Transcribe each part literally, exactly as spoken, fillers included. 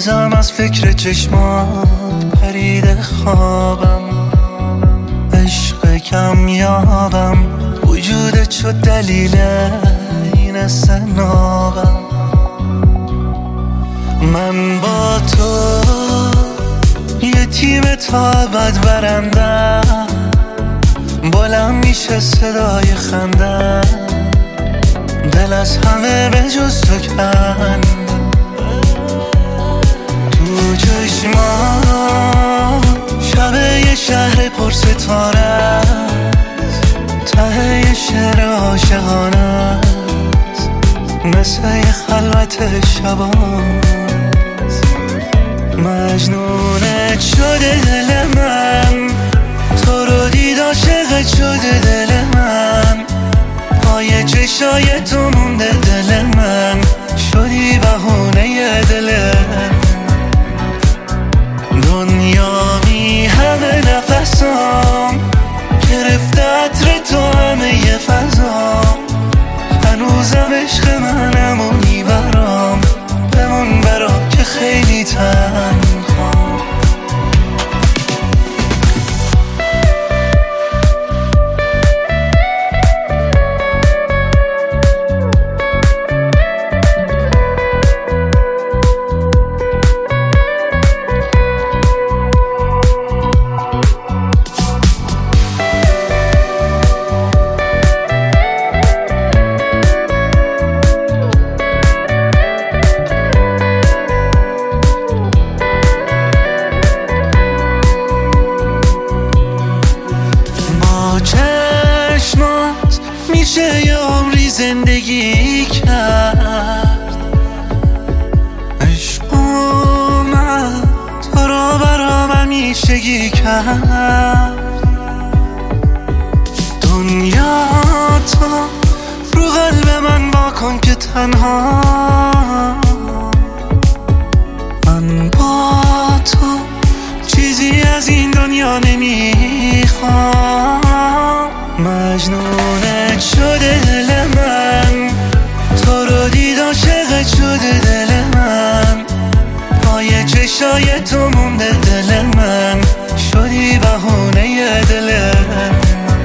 بازم از فکر چشمات پرید خوابم، عشق کم یابم، وجودت شد دلیل این استنابم. من با تو یه تیم تا ابد برندم، بلند میشه صدای خنده، دل از همه به جز تو کند. تو چشمان شب یه شهر پر ستاره است، ته یه شعر عاشقانه است، مثل یه خلوت شباست. مجنونت شده دل من، تو رو دید عاشقت شده دل من، پای چشای تو مونده دل من، شدی بهونه دلم. دنیا می همه نفسام، گرفته عطر تو همه ی فضام، هنوزم عشق منم و میبرام، بمون برام که خیلی تنهام. میشه یه عمری زندگی کرد، عشق اومد تو رو برام همیشگی کرد. دنیا تو رو قلب من واکن که تنها، من با تو چیزی از این دنیا نمیخوام. مجنونت شده دل من، تو رو دید عاشقت شده دل من، پای چشای تو مونده دل من، شدی بهونه دلم.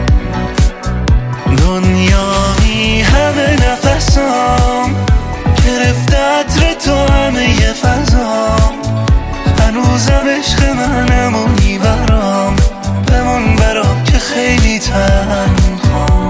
دنیا می همه نفسام، گرفته عطر تو همه ی فضام، هنوزم عشق منم و میبرام، بمون برام که خیلی تنهام.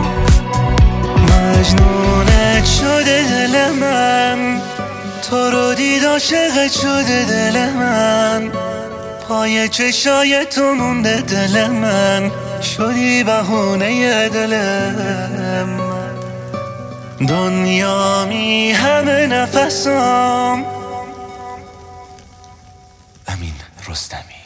مجنونت شده دل من، تو رو دید عاشقت شده دل من، پای چشای تو مونده دل من، شدی بهونه دلم. دنیا می همه نفسام. امین رستمی.